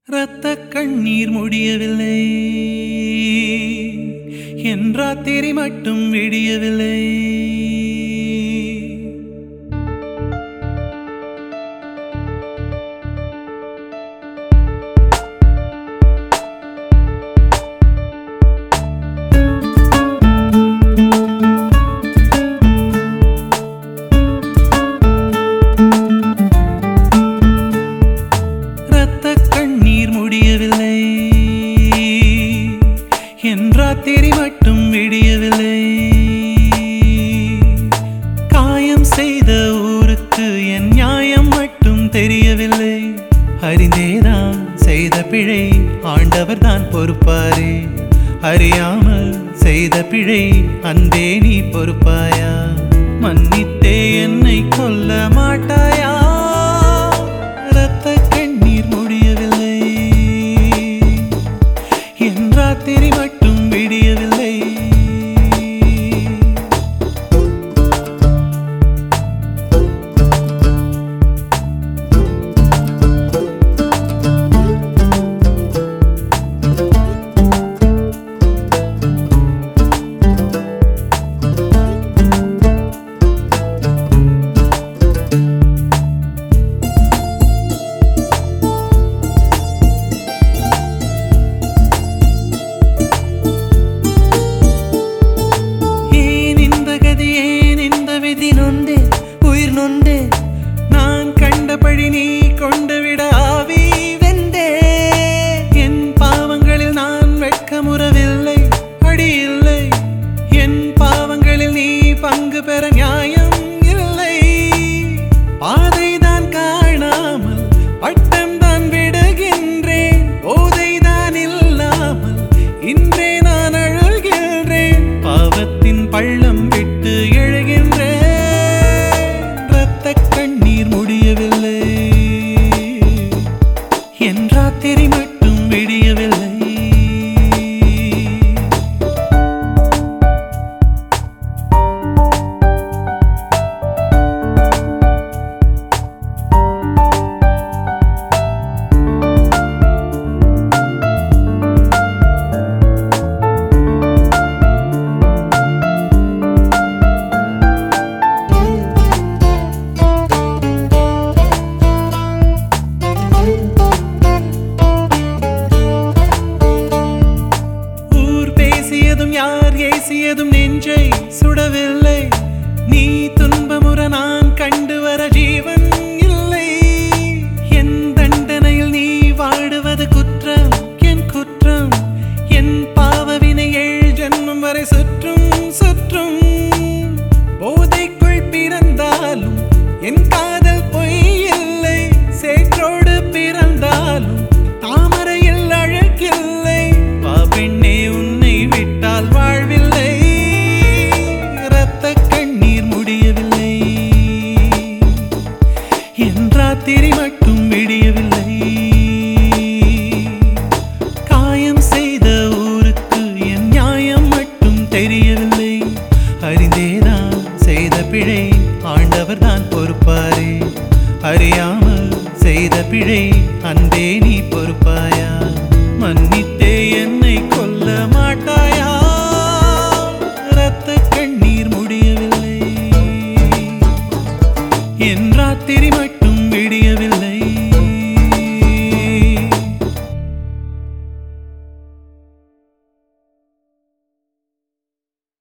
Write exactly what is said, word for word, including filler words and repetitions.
இரத்த கண்ணீர் முடியவில்லை, என் ராத்திரி மட்டும் விடியவில்லை. முடியவில்லை, என் ராத்திரி மட்டும் விடியவில்லை. காயம் செய்த ஊருக்கு என் நியாயம் மட்டும் தெரியவில்லை. அறிந்தேதான் செய்த பிழை ஆண்டவர் தான் பொறுப்பாரே. அறியாமல் செய்த பிழை அன்பே நீ பொறுப்பாயா? மன்னித்தே என்னை கொல்ல மாட்டாயா? ராத்திரி மட்டும் விடியவில்லை. உயிர் நொந்தே நான் கண்டபடி நீ கொண்டு விட ஆவி வெந்தே. என் பாவங்களில் நான் வெட்கமுறவில்லை, அடி இல்லை. என் பாவங்களில் நீ பங்கு பெற நியாயம் இல்லை. பாதைதான் காணாமல் பட்டம் தான் விடுகின்றேன். போதைதான் இல்லாமல் இன்றே நான் அழுகின்றேன். பாவத்தின் பள்ளம் விட்டு எழுகின்றேன். கண்ணீர் முடியவில்லை, என் ராத்திரி மட்டும் விடியவில்லை. யார் ஏசியதும் நெஞ்சை சுடவில்லை. நீ துன்பமுற நான் கண்டு வர ஜீவன் இல்லை. என் தண்டனையில் நீ வாடுவது குற்றம், என் குற்றம். என் பாவவினை ஏழு ஜன்மம் வரை சுற்றும் சுற்றும். போதைக்குள் பிறந்தாலும் என் காதல் பொய் இல்லை. சேற்றோடு பிறந்தாலும் தாமரையில் அழகில்லை. பாபெண்ணே உன்னை விட்டால் வாழ்வில்லை. இரத்த கண்ணீர் முடியவில்லை, என் ராத்திரி மட்டும் விடியவில்லை. காயம் செய்த ஊருக்கு என் நியாயம் மட்டும் தெரியவில்லை. அறிந்தேதான் செய்த பிழை ஆண்டவர் தான் பொறுப்பாரே. அறியாமல் செய்த பிழை அன்பே நீ பொறுப்பாய்.